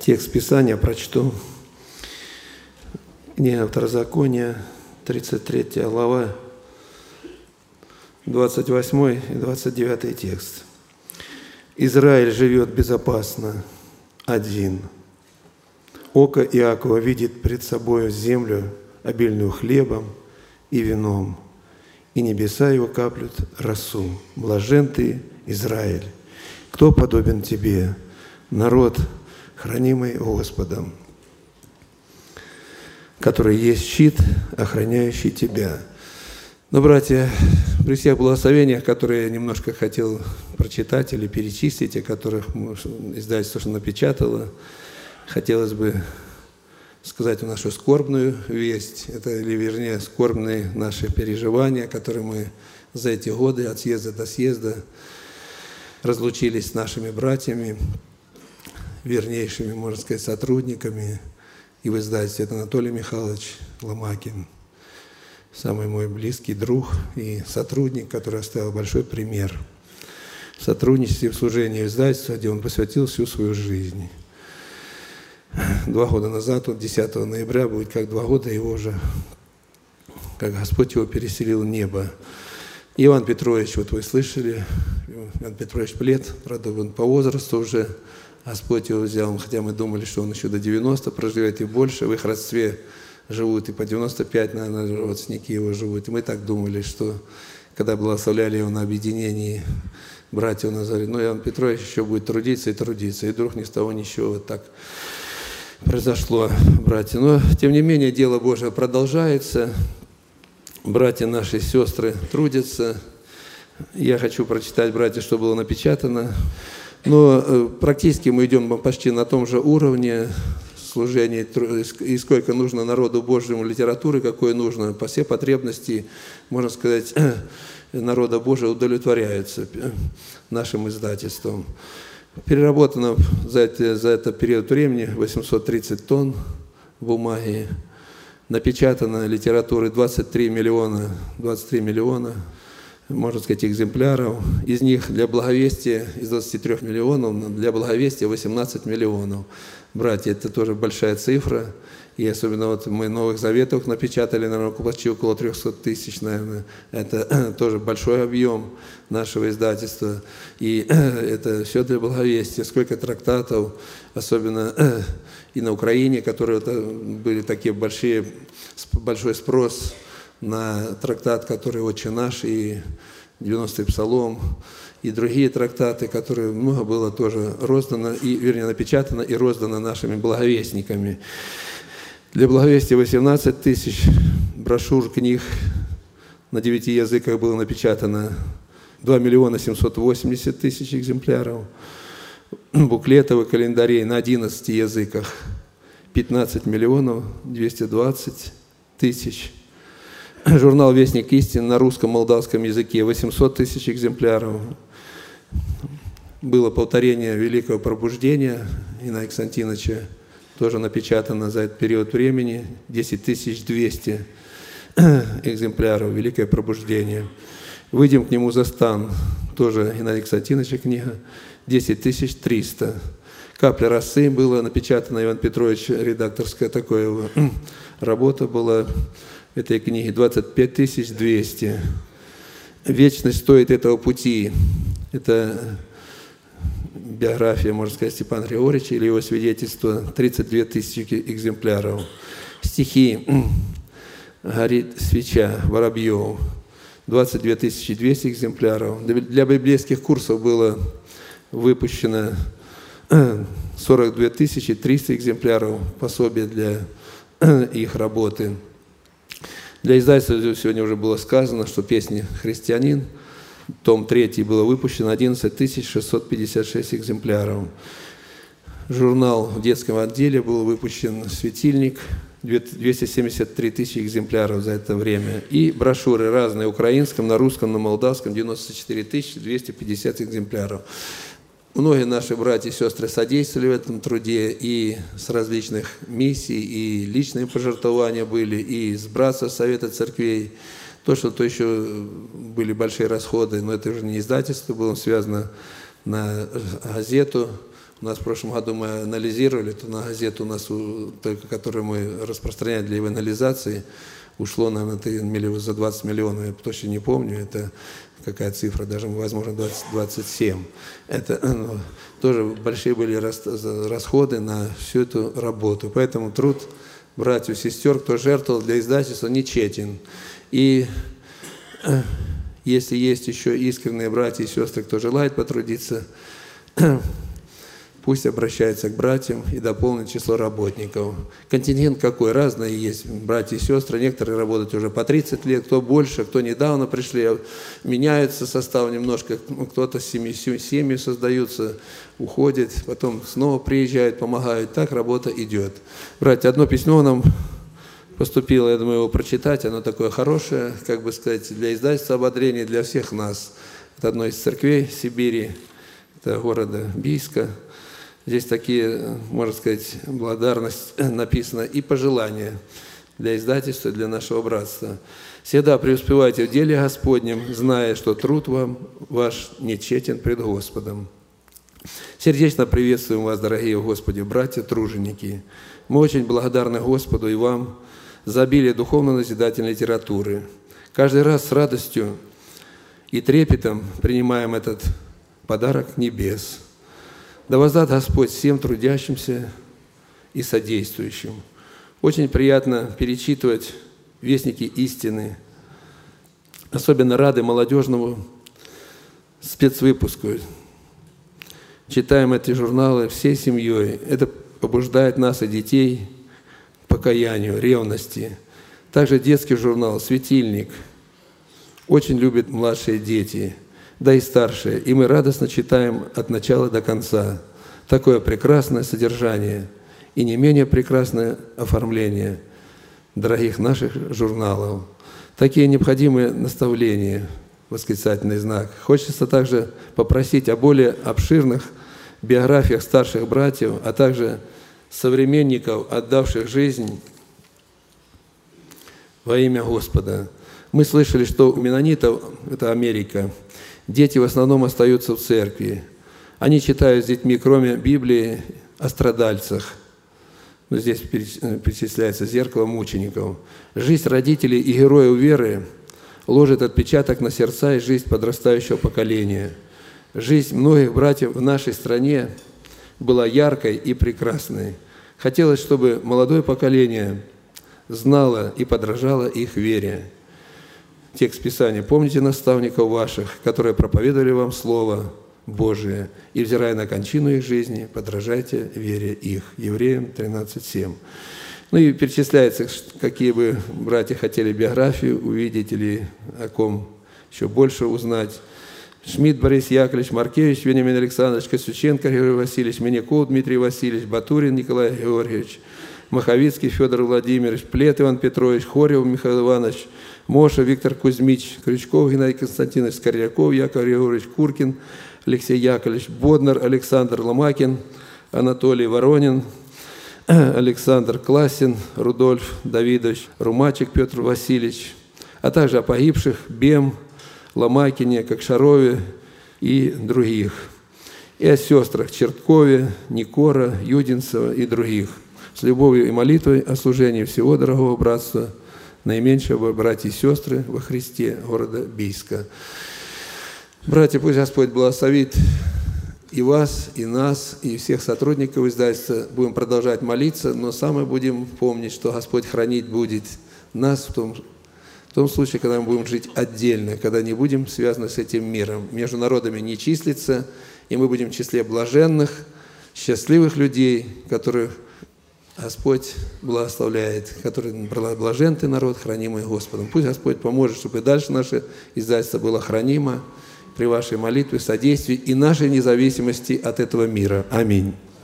Текст Писания прочту. Книга Второзакония, 33 глава, 28 и 29 текст. «Израиль живет безопасно, один. Око Иакова видит пред собою землю, обильную хлебом и вином, и небеса его каплют росу. Блажен ты, Израиль! Кто подобен тебе, народ, хранимый Господом, который есть щит, охраняющий тебя». Но, братья, при всех благословениях, которые я немножко хотел прочитать или перечислить, о которых издательство напечатало, хотелось бы сказать нашу скорбную весть, это, или вернее, скорбные наши переживания, которые мы за эти годы от съезда до съезда разлучились с нашими братьями, вернейшими, можно сказать, сотрудниками, и в издательстве это Анатолий Михайлович Ломакин, самый мой близкий друг и сотрудник, который оставил большой пример в сотрудничестве, в служении издательства, где он посвятил всю свою жизнь. 2 года назад, 10 ноября, будет как 2 года его уже, как Господь его переселил в небо. Иван Петрович, вот вы слышали, Иван Петрович Плет, правда, он по возрасту уже, Господь его взял, хотя мы думали, что он еще до 90 проживет и больше, в их родстве живут и по 95, наверное, родственники его живут. И мы так думали, что когда благословляли его на объединении братьев Назарет, Иван Петрович еще будет трудиться, и вдруг ни с того ни с сего вот так произошло, братья. Но, тем не менее, дело Божие продолжается, братья наши, сестры трудятся. Я хочу прочитать, братья, что было напечатано. Но практически мы идем почти на том же уровне служения, и сколько нужно народу Божьему литературы, какой нужно, по все потребности, можно сказать, народа Божия удовлетворяются нашим издательством. Переработано за этот период времени 830 тонн бумаги, напечатано литературы 23 миллиона, можно сказать, экземпляров. Из них для благовестия, из 23 миллионов, для благовестия 18 миллионов. Братья, это тоже большая цифра. И особенно вот мы Новых Заветов напечатали, наверное, почти около 300 тысяч, наверное. Это тоже большой объем нашего издательства. И это все для благовестия. Сколько трактатов, особенно и на Украине, которые были такие большой спрос на трактат, который «Отче наш», и 90-й Псалом, и другие трактаты, которые много было тоже роздано, напечатано и роздано нашими благовестниками. Для благовестия 18 тысяч, брошюр, книг на 9 языках было напечатано 2 миллиона 780 тысяч экземпляров, буклетов и календарей на 11 языках 15 миллионов 220 тысяч. Журнал «Вестник истины» на русском, молдавском языке 800 тысяч экземпляров. Было повторение Великого Пробуждения Инаия Константиновича, тоже напечатано за этот период времени 10 200 экземпляров, Великое Пробуждение. «Выйдем к нему за стан», тоже Инаия Константиновича книга, 10 300. «Капля росы» было напечатано, Иван Петрович, редакторская такая работа была этой книги, 25 200. «Вечность стоит этого пути». Это биография, можно сказать, Степана Григорьевича или его свидетельство, 32 тысячи экземпляров. Стихи «Горит свеча» Воробьев, 22 200 экземпляров. Для библейских курсов было выпущено 42 300 экземпляров пособия для их работы. Для издательства сегодня уже было сказано, что «Песни христианин», том 3 было выпущено 11 656 экземпляров. Журнал в детском отделе был выпущен «Светильник», 273 тысячи экземпляров за это время. И брошюры разные, украинском, на русском, на молдавском, 94 250 экземпляров. Многие наши братья и сестры содействовали в этом труде и с различных миссий, и личные пожертвования были, и с братства Совета Церквей. То еще были большие расходы, но это уже не издательство, было связано на газету У нас в прошлом году мы анализировали, то на газету у нас, только которую мы распространяем для евангелизации, ушло, наверное, за 20 миллионов, я точно не помню, это какая цифра, даже, возможно, 27. Это тоже большие были расходы на всю эту работу. Поэтому труд братьев и сестер, кто жертвовал для издательства, не тщетен. И если есть еще искренние братья и сестры, кто желает потрудиться, пусть обращается к братьям и дополнит число работников. Контингент какой? Разный есть. Братья и сестры, некоторые работают уже по 30 лет, кто больше, кто недавно пришли, меняется состав немножко, кто-то семьи создаются, уходит, потом снова приезжают, помогают. Так работа идет. Братья, одно письмо нам поступило, я думаю, его прочитать, оно такое хорошее, как бы сказать, для издательства ободрения, для всех нас. Это одно из церквей Сибири, это города Бийска. Здесь такие, можно сказать, благодарность написана и пожелания для издательства, для нашего братства. «Всегда преуспевайте в деле Господнем, зная, что труд вам ваш не тщетен пред Господом». Сердечно приветствуем вас, дорогие в Господе братья, труженики. Мы очень благодарны Господу и вам за обилие духовно-назидательной литературы. Каждый раз с радостью и трепетом принимаем этот подарок небес. Да воздаст Господь всем трудящимся и содействующим. Очень приятно перечитывать вестники истины. Особенно рады молодежному спецвыпуску. Читаем эти журналы всей семьей. Это побуждает нас и детей к покаянию, ревности. Также детский журнал «Светильник» очень любят младшие дети, да и старшие. И мы радостно читаем от начала до конца. Такое прекрасное содержание и не менее прекрасное оформление дорогих наших журналов. Такие необходимые наставления, восклицательный знак. Хочется также попросить о более обширных биографиях старших братьев, а также современников, отдавших жизнь во имя Господа. Мы слышали, что у менонитов, это Америка, дети в основном остаются в церкви. Они читают с детьми, кроме Библии, о страдальцах. Но здесь перечисляется зеркало мучеников. Жизнь родителей и героев веры ложит отпечаток на сердца и жизнь подрастающего поколения. Жизнь многих братьев в нашей стране была яркой и прекрасной. Хотелось, чтобы молодое поколение знало и подражало их вере. Текст Писания. «Помните наставников ваших, которые проповедовали вам Слово Божие, и, взирая на кончину их жизни, подражайте вере их». Евреям 13:7. Ну и перечисляется, какие бы братья хотели биографию увидеть или о ком еще больше узнать. Шмидт Борис Яковлевич, Маркевич Вениамин Александрович, Косюченко Григорий Васильевич, Миняков Дмитрий Васильевич, Батурин Николай Георгиевич, Маховицкий Федор Владимирович, Плет Иван Петрович, Хорев Михаил Иванович, Моша Виктор Кузьмич, Крючков Геннадий Константинович, Скорняков Яков Григорьевич, Куркин Алексей Яковлевич, Боднар Александр Ломакин, Анатолий Воронин, Александр Классин, Рудольф Давидович, Румачик Петр Васильевич, а также о погибших Бем, Ломакине, Кокшарове и других. И о сестрах Черткове, Никора, Юдинцева и других. С любовью и молитвой о служении всего дорогого братства, наименьшего братья и сестры во Христе, города Бийска. Братья, пусть Господь благословит и вас, и нас, и всех сотрудников издательства. Будем продолжать молиться, но самое будем помнить, что Господь хранить будет нас в том случае, когда мы будем жить отдельно, когда не будем связаны с этим миром. Между народами не числится, и мы будем в числе блаженных, счастливых людей, которых Господь благословляет, который блажен ты народ, хранимый Господом. Пусть Господь поможет, чтобы и дальше наше издательство было хранимо при вашей молитве, содействии и нашей независимости от этого мира. Аминь.